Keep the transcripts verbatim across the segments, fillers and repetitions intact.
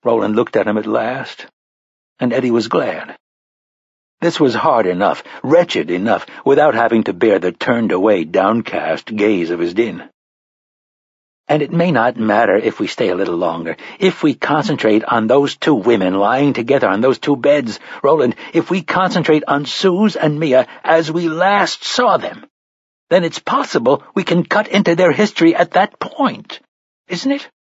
Roland looked at him at last, and Eddie was glad. This was hard enough, wretched enough, without having to bear the turned-away, downcast gaze of his din. And it may not matter if we stay a little longer, if we concentrate on those two women lying together on those two beds, Roland, if we concentrate on Suze and Mia as we last saw them, then it's possible we can cut into their history at that point, isn't it?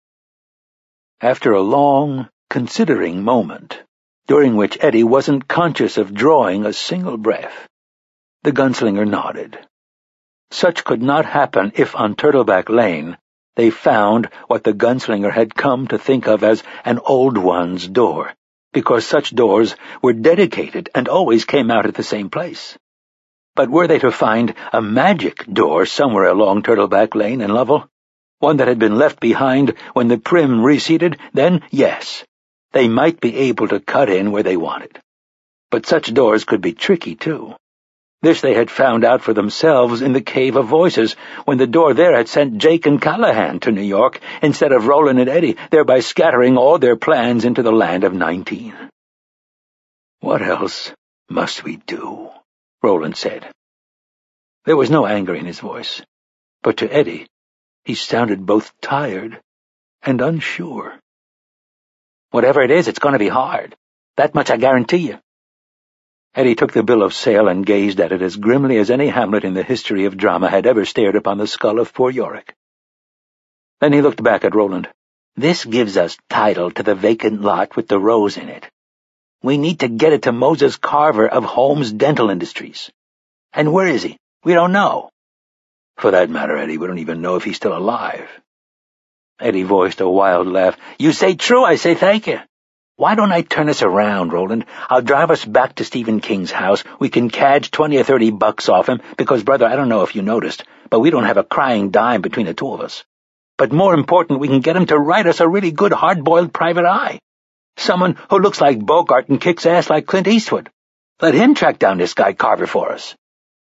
After a long, considering moment, during which Eddie wasn't conscious of drawing a single breath, the gunslinger nodded. Such could not happen if on Turtleback Lane they found what the gunslinger had come to think of as an old one's door, because such doors were dedicated and always came out at the same place. But were they to find a magic door somewhere along Turtleback Lane in Lovell, one that had been left behind when the Prim receded, then yes, they might be able to cut in where they wanted. But such doors could be tricky, too. This they had found out for themselves in the Cave of Voices, when the door there had sent Jake and Callahan to New York instead of Roland and Eddie, thereby scattering all their plans into the land of nineteen. "What else must we do?" Roland said. There was no anger in his voice, but to Eddie he sounded both tired and unsure. "Whatever it is, it's going to be hard. That much I guarantee you." Eddie took the bill of sale and gazed at it as grimly as any Hamlet in the history of drama had ever stared upon the skull of poor Yorick. Then he looked back at Roland. "This gives us title to the vacant lot with the rose in it. We need to get it to Moses Carver of Holmes Dental Industries. And where is he? We don't know." "For that matter, Eddie, we don't even know if he's still alive." Eddie voiced a wild laugh. "You say true, I say thank you. Why don't I turn us around, Roland? I'll drive us back to Stephen King's house. We can cadge twenty or thirty bucks off him, because, brother, I don't know if you noticed, but we don't have a crying dime between the two of us. But more important, we can get him to write us a really good hard-boiled private eye. Someone who looks like Bogart and kicks ass like Clint Eastwood. Let him track down this guy Carver for us."